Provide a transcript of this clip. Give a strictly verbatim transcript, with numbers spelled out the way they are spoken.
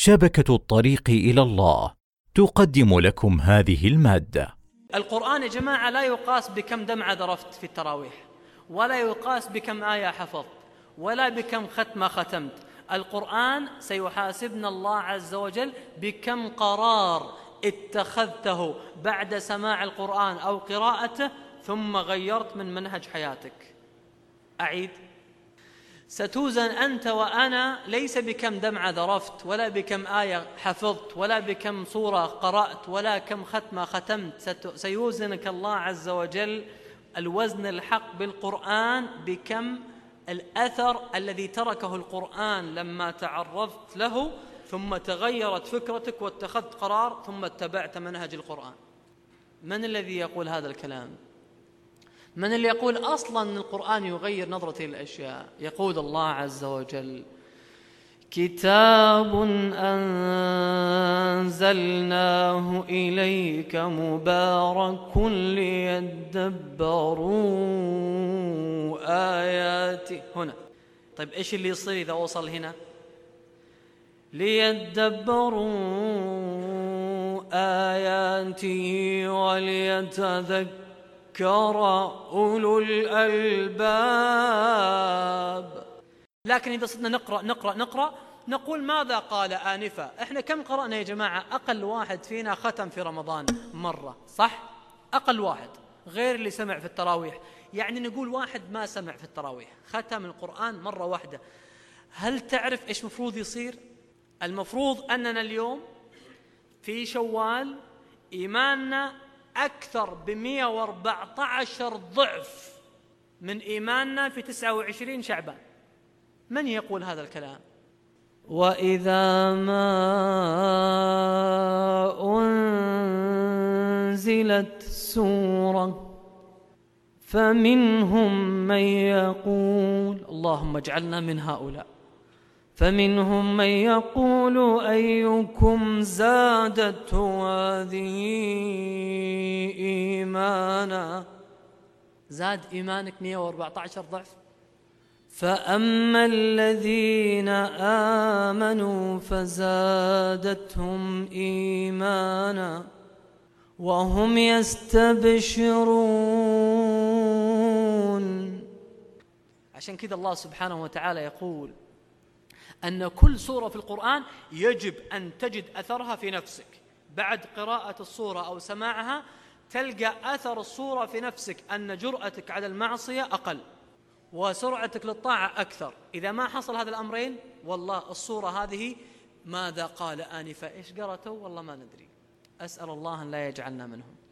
شبكة الطريق إلى الله تقدم لكم هذه المادة. القرآن يا جماعة لا يقاس بكم دمعة ذرفت في التراويح، ولا يقاس بكم آية حفظت، ولا بكم ختمة ختمت. القرآن سيحاسبنا الله عز وجل بكم قرار اتخذته بعد سماع القرآن أو قراءته ثم غيرت من منهج حياتك. أعيد: ستوزن أنت وأنا ليس بكم دمعة ذرفت، ولا بكم آية حفظت، ولا بكم سورة قرأت، ولا كم ختمة ختمت. سيوزنك الله عز وجل الوزن الحق بالقرآن بكم الأثر الذي تركه القرآن لما تعرضت له ثم تغيرت فكرتك واتخذت قرار ثم اتبعت منهج القرآن. من الذي يقول هذا الكلام؟ من اللي يقول أصلاً أن القرآن يغير نظرتي للأشياء؟ يقول الله عز وجل: كتاب أنزلناه إليك مبارك ليدبروا آياته. هنا طيب إيش اللي يصير إذا وصل هنا؟ ليدبروا آياته وليتذكروا أولو الألباب. لكن إذا صرنا نقرأ نقرأ نقرأ نقول ماذا قال آنفا؟ إحنا كم قرأنا يا جماعة؟ أقل واحد فينا ختم في رمضان مرة، صح؟ أقل واحد، غير اللي سمع في التراويح. يعني نقول واحد ما سمع في التراويح ختم القرآن مرة واحدة. هل تعرف إيش مفروض يصير؟ المفروض أننا اليوم في شوال إيماننا أكثر بمئة وأربعة عشر ضعف من إيماننا في تسعة وعشرين شعبان. من يقول هذا الكلام؟ وإذا ما أنزلت سورة فمنهم من يقول، اللهم اجعلنا من هؤلاء، فمنهم من يقول أيكم زادته هذه إيمانا. زاد إيمانك مئة وأربعة عشر ضعف. فأما الذين آمنوا فزادتهم إيمانا وهم يستبشرون. عشان كذا الله سبحانه وتعالى يقول أن كل سورة في القرآن يجب أن تجد أثرها في نفسك. بعد قراءة السورة أو سماعها تلقى أثر السورة في نفسك، أن جرأتك على المعصية أقل وسرعتك للطاعة أكثر. إذا ما حصل هذا الأمرين، والله السورة هذه ماذا قال آنفا؟ إيش قرأته؟ والله ما ندري. أسأل الله أن لا يجعلنا منهم.